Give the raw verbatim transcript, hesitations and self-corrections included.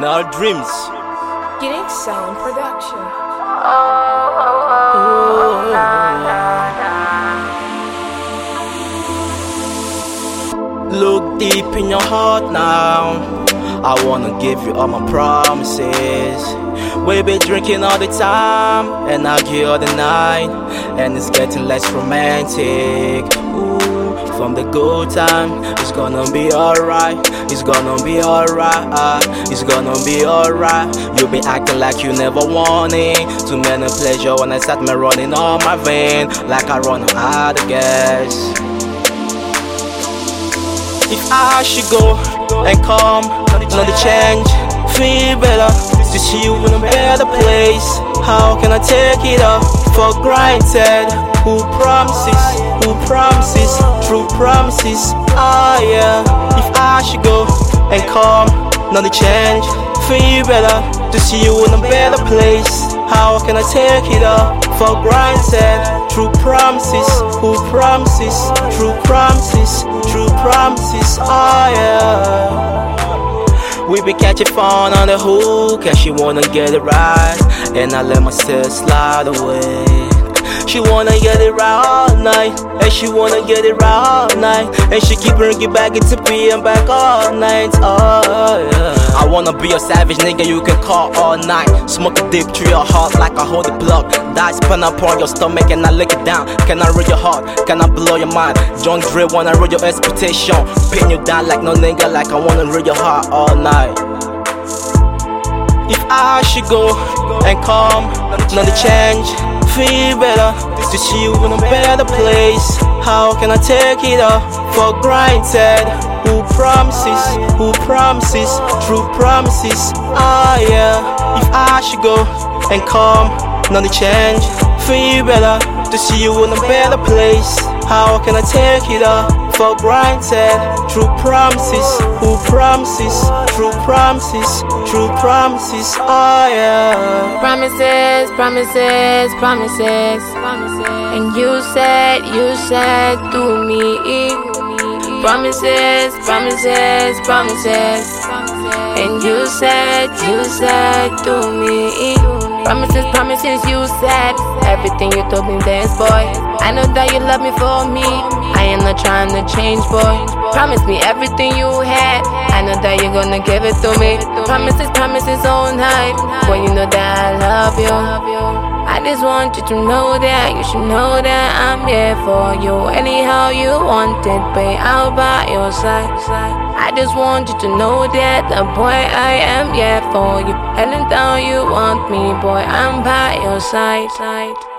our dreams. Getting Sound Production. Look deep in your heart now. I wanna give you all my promises. We be drinking all the time and argue all the night, and it's getting less romantic. Ooh, from the good time, it's gonna be alright. It's gonna be alright. It's gonna be alright. You be acting like you never want it. Too many pleasure when I start me running on my vein, like I run out of gas. If I should go and come, another change, feel better, to see you in a better place. How can I take it all for granted? Who promises, who promises, true promises, ah yeah. If I should go and come, another change, feel better, to see you in a better place. How can I take it all for granted? True promises, who promises, true promises, true promises, oh yeah. We be catching fun on the hook, and she wanna get it right, and I let myself slide away. She wanna get it right all night, and she wanna get it right all night, and she keep bringing back into me and back all night, oh yeah. I wanna be a savage nigga you can call all night. Smoke a deep through your heart like I hold the plug. Dice pen upon your stomach and I lick it down. Can I read your heart? Can I blow your mind? John Dre wanna read your expectation. Pin you down like no nigga, like I wanna read your heart all night. If I should go and come, another change, feel better, to see you in a better place. How can I take it all for granted? Who promises, who promises, true promises, ah yeah. If I should go and come, another change, feel better, to see you in a better place. How can I take it all for granted? True promises, who promises, true promises, true promises, oh yeah. Promises, promises, promises, promises. And you said, you said to me, promises, promises, promises. And you said, you said to me, promises, promises, you said everything you told me this, boy. I know that you love me for me, I am not trying to change, boy. Promise me everything you had, I know that you're gonna give it to me. Promises, promises all night, boy, you know that I love you. I just want you to know that, you should know that I'm here for you. Anyhow you want it, babe, I'll by your side. I just want you to know that, the boy, I am here for you. Anytime you want me, boy, I'm by your side.